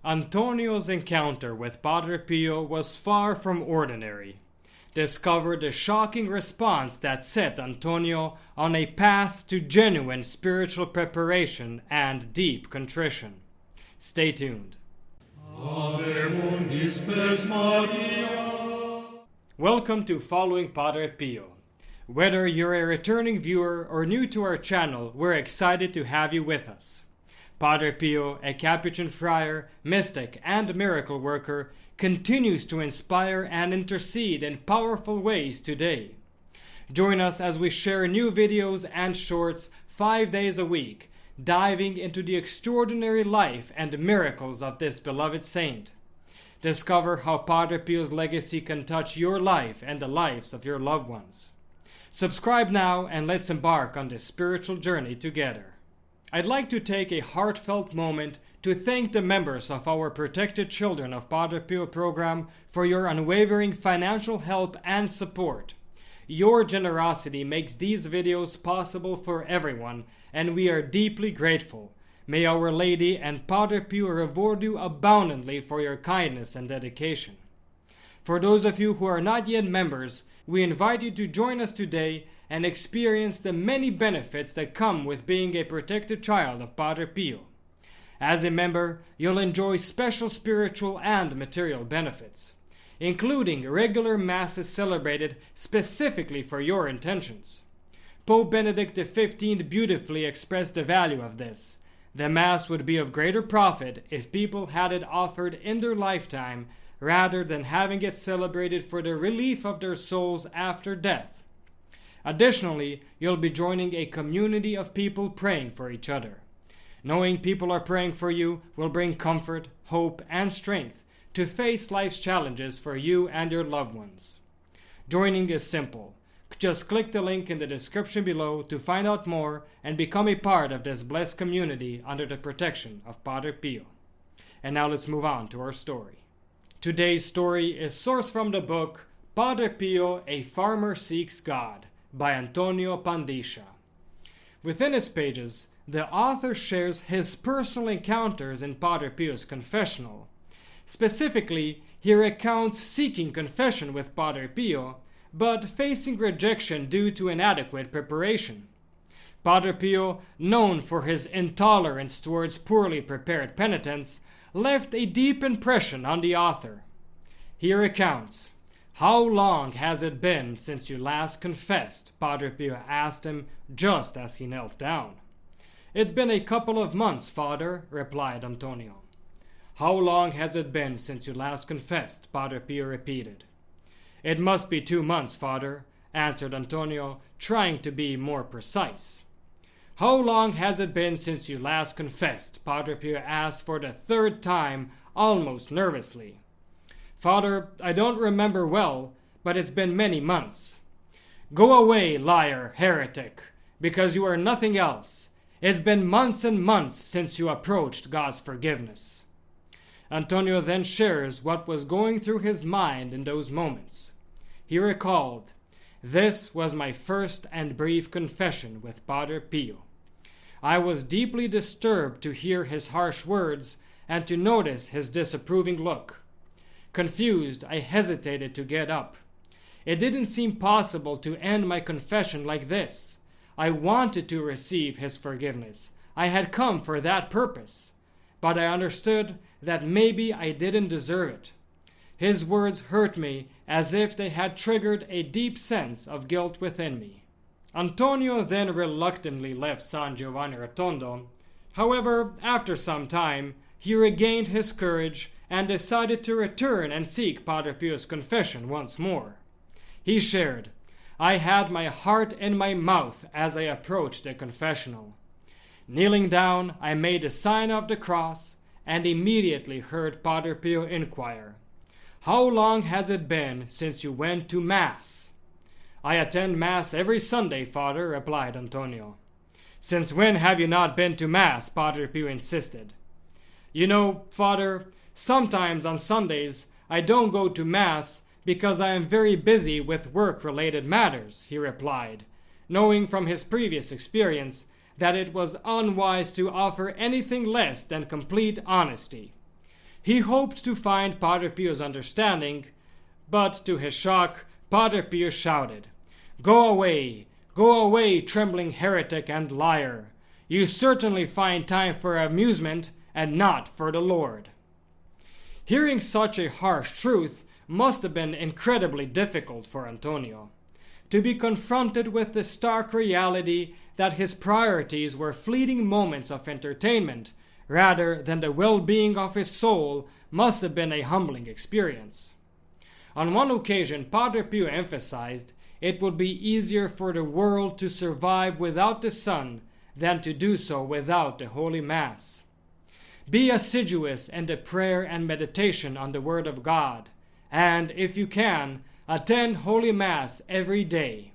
Antonio's encounter with Padre Pio was far from ordinary. Discover the shocking response that set Antonio on a path to genuine spiritual preparation and deep contrition. Stay tuned. Ave mundi spes Maria. Welcome to Following Padre Pio. Whether you're a returning viewer or new to our channel, we're excited to have you with us. Padre Pio, a Capuchin friar, mystic, and miracle worker, continues to inspire and intercede in powerful ways today. Join us as we share new videos and shorts 5 days a week, diving into the extraordinary life and miracles of this beloved saint. Discover how Padre Pio's legacy can touch your life and the lives of your loved ones. Subscribe now and let's embark on this spiritual journey together. I'd like to take a heartfelt moment to thank the members of our Protected Children of Padre Pio program for your unwavering financial help and support. Your generosity makes these videos possible for everyone, and we are deeply grateful. May Our Lady and Padre Pio reward you abundantly for your kindness and dedication. For those of you who are not yet members, we invite you to join us today and experience the many benefits that come with being a protected child of Padre Pio. As a member, you'll enjoy special spiritual and material benefits, including regular masses celebrated specifically for your intentions. Pope Benedict XV beautifully expressed the value of this. The Mass would be of greater profit if people had it offered in their lifetime rather than having it celebrated for the relief of their souls after death. Additionally, you'll be joining a community of people praying for each other. Knowing people are praying for you will bring comfort, hope, and strength to face life's challenges for you and your loved ones. Joining is simple. Just click the link in the description below to find out more and become a part of this blessed community under the protection of Padre Pio. And now let's move on to our story. Today's story is sourced from the book Padre Pio, A Farmer Seeks God by Antonio Pandisha. Within its pages, the author shares his personal encounters in Padre Pio's confessional. Specifically, he recounts seeking confession with Padre Pio, but facing rejection due to inadequate preparation. Padre Pio, known for his intolerance towards poorly prepared penitents, left a deep impression on the author. He recounts, "How long has it been since you last confessed?" Padre Pio asked him just as he knelt down. "It's been a couple of months, Father," replied Antonio. "How long has it been since you last confessed?" Padre Pio repeated. "It must be 2 months, Father," answered Antonio, trying to be more precise. "How long has it been since you last confessed?" Padre Pio asked for the 3rd time, almost nervously. "Father, I don't remember well, but it's been many months." "Go away, liar, heretic, because you are nothing else. It's been months and months since you approached God's forgiveness." Antonio then shares what was going through his mind in those moments. He recalled, "This was my first and brief confession with Padre Pio. I was deeply disturbed to hear his harsh words and to notice his disapproving look. Confused, I hesitated to get up. It didn't seem possible to end my confession like this. I wanted to receive his forgiveness. I had come for that purpose. But I understood that maybe I didn't deserve it. His words hurt me as if they had triggered a deep sense of guilt within me." Antonio then reluctantly left San Giovanni Rotondo. However, after some time, he regained his courage and decided to return and seek Padre Pio's confession once more. He shared, "I had my heart in my mouth as I approached the confessional. Kneeling down, I made the sign of the cross and immediately heard Padre Pio inquire, 'How long has it been since you went to Mass?' 'I attend Mass every Sunday, Father,' replied Antonio. 'Since when have you not been to Mass?' Padre Pio insisted. 'You know, Father, sometimes on Sundays I don't go to Mass because I am very busy with work-related matters,' he replied, knowing from his previous experience that it was unwise to offer anything less than complete honesty. He hoped to find Padre Pio's understanding, but to his shock, Padre Pio shouted, go away, trembling heretic and liar. You certainly find time for amusement and not for the Lord." Hearing such a harsh truth must have been incredibly difficult for Antonio. To be confronted with the stark reality that his priorities were fleeting moments of entertainment rather than the well-being of his soul must have been a humbling experience. On one occasion, Padre Pio emphasized it would be easier for the world to survive without the sun than to do so without the Holy Mass. Be assiduous in the prayer and meditation on the Word of God, and, if you can, attend Holy Mass every day.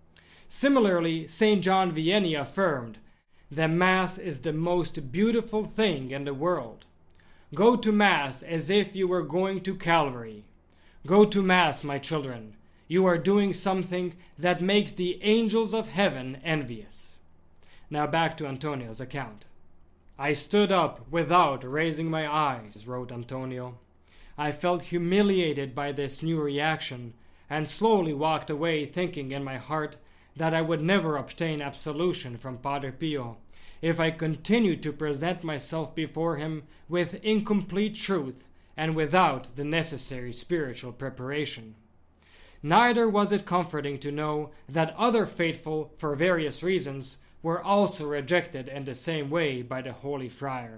Similarly, St. John Vianney affirmed, "The Mass is the most beautiful thing in the world. Go to Mass as if you were going to Calvary. Go to Mass, my children. You are doing something that makes the angels of heaven envious." Now back to Antonio's account. "I stood up without raising my eyes," wrote Antonio. "I felt humiliated by this new reaction, and slowly walked away thinking in my heart that I would never obtain absolution from Padre Pio if I continued to present myself before him with incomplete truth and without the necessary spiritual preparation. Neither was it comforting to know that other faithful, for various reasons, were also rejected in the same way by the Holy Friar.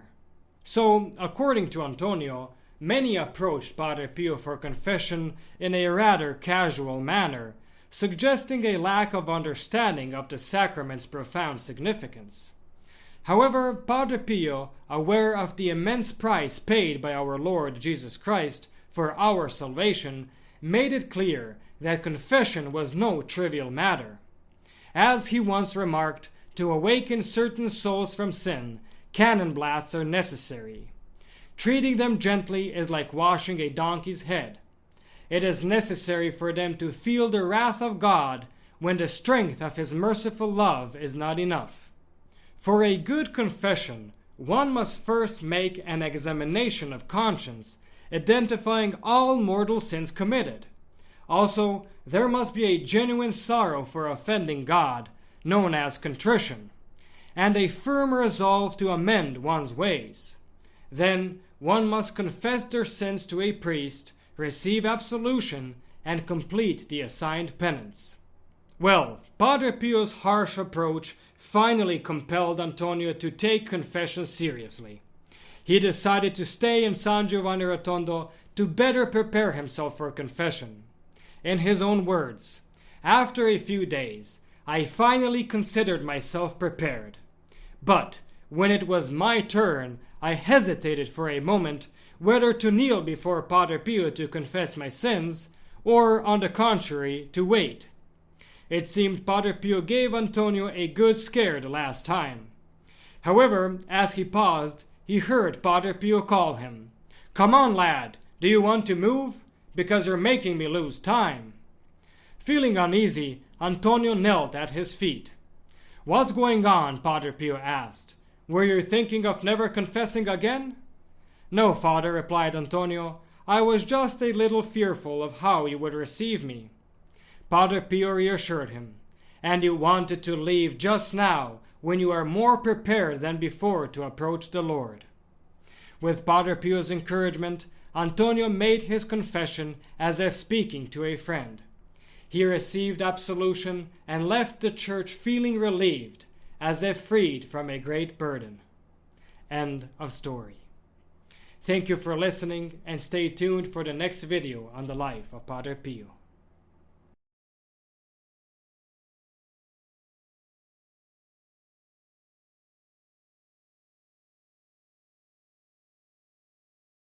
So, according to Antonio, many approached Padre Pio for confession in a rather casual manner, suggesting a lack of understanding of the sacrament's profound significance. However, Padre Pio, aware of the immense price paid by our Lord Jesus Christ for our salvation, made it clear that confession was no trivial matter. As he once remarked, to awaken certain souls from sin, cannon blasts are necessary. Treating them gently is like washing a donkey's head. It is necessary for them to feel the wrath of God when the strength of his merciful love is not enough. For a good confession, one must first make an examination of conscience, identifying all mortal sins committed. Also, there must be a genuine sorrow for offending God, known as contrition, and a firm resolve to amend one's ways. Then one must confess their sins to a priest, receive absolution, and complete the assigned penance. Well, Padre Pio's harsh approach finally compelled Antonio to take confession seriously. He decided to stay in San Giovanni Rotondo to better prepare himself for confession. In his own words, "After a few days, I finally considered myself prepared. But when it was my turn, I hesitated for a moment whether to kneel before Padre Pio to confess my sins, or, on the contrary, to wait. It seemed Padre Pio gave Antonio a good scare the last time. However, as he paused, he heard Padre Pio call him. 'Come on, lad, do you want to move? Because you're making me lose time.' Feeling uneasy, Antonio knelt at his feet. 'What's going on?' Padre Pio asked. 'Were you thinking of never confessing again?' 'No, Father,' replied Antonio. 'I was just a little fearful of how you would receive me.' Padre Pio reassured him. 'And you wanted to leave just now, when you are more prepared than before to approach the Lord.' With Padre Pio's encouragement, Antonio made his confession as if speaking to a friend. He received absolution and left the church feeling relieved, as if freed from a great burden. End of story. Thank you for listening, and stay tuned for the next video on the life of Padre Pio.